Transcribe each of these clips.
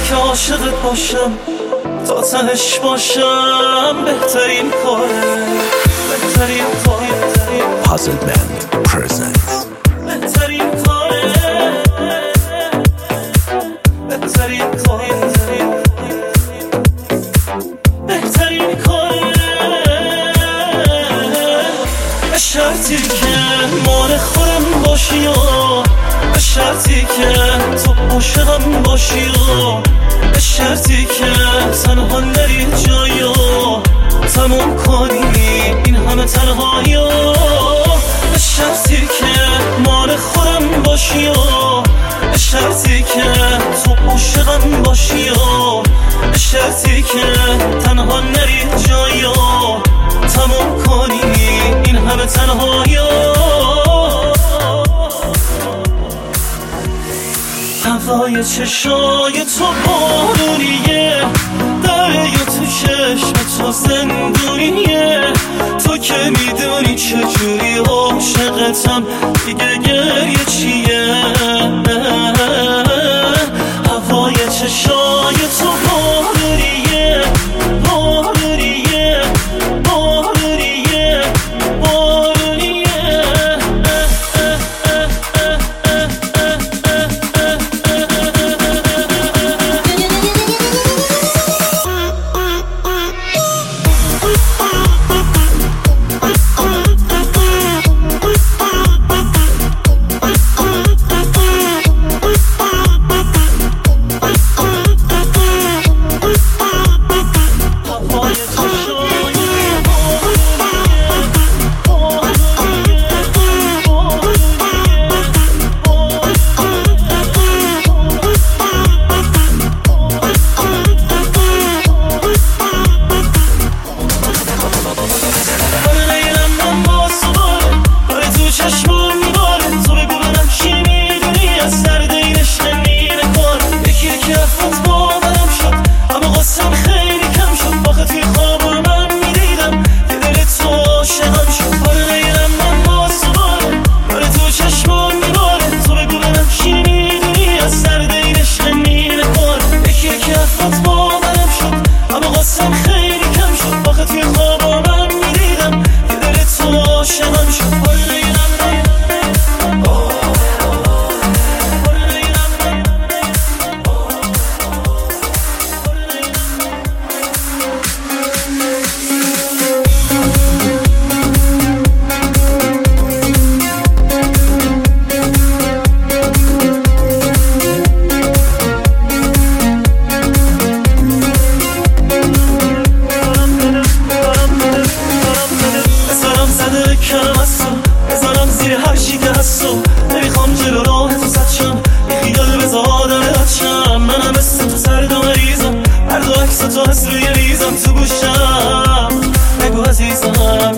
که عاشقت باشم تا تنش باشم بهترین کاره بهترین کاره Puzzle Band presents بهترین کاره بهترین کاره بهترین کاره به شرطی که مال خودم باشی و به شرطی که تو عاشقم باشی و به شرطی که تنها نری جایی و تموم کنی این همه تنهایی و به شرطی که مال خودم باشی و به شرطی که تو عاشقم باشی و به شرطی که تنها نری جایی و تموم کنی این همه تنهایی هوای چشای تو بارونیه دریا تو چشم تو زندونیه تو که میدونی چجوری عاشقتم دیگه گریه چیه هوای چشای تو بارونیه بارونیه بارونیه بارونیه نمیخوام جلو راه تو زد شم یه خیال بذار آدم رد شم منم مثل تو سرد و مریضم هر دو عکس تو هست روی ریزم تو گوشم بگو عزیزم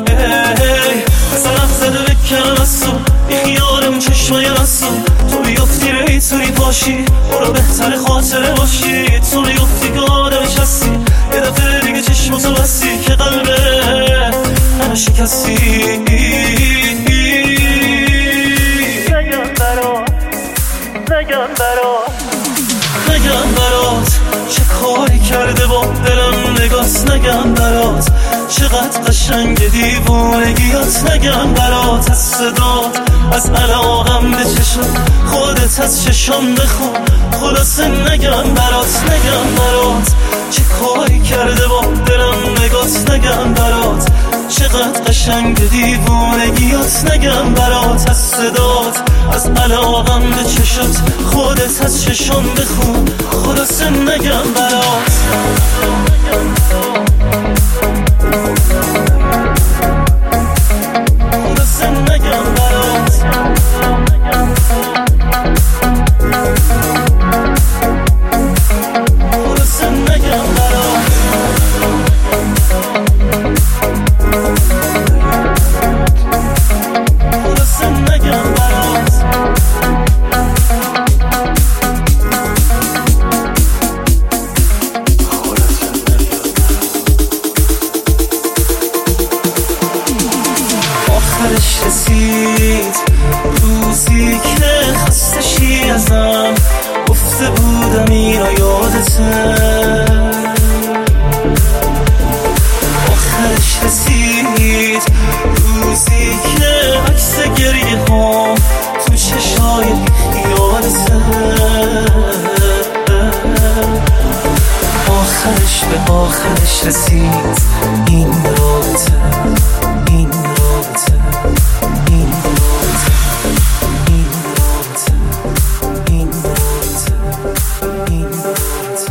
مثلا زده بکنم از تو یه خیالمون چشمای رسو تو بیفتی ریتونی پاشی برو بهتر خاطره باشی تو بیفتی که آدمش هستی یه دفعه دیگه چشماتو بستی که قلبه همه شکستی نگم برات چه کاری کرده با دلم نگاست نگم برات چقدر قشنگ دیوونگیات نگم برات از صدات از علاقم به چشم خودت از چشم بخون خلاصه نگم برات چه کاری کرده با دلم نگاست نگم برات چقدر قشنگ دیوونگیات نگم برات از صدات از علاقم به چشمت خودت از چشم بخون خلاصه نگم برات خلاصه نگم برات خلاصه نگم برات خلاصه نگم برات آخرش رسید روزی که خسته شی ازم گفته بودم اینو یاد یادته آخرش رسید روزی که عکس گریه ها تو چشای یادته آخرش به آخرش رسید این رابطه این رابطه این رابطه این رابطه این رابطه این رابطه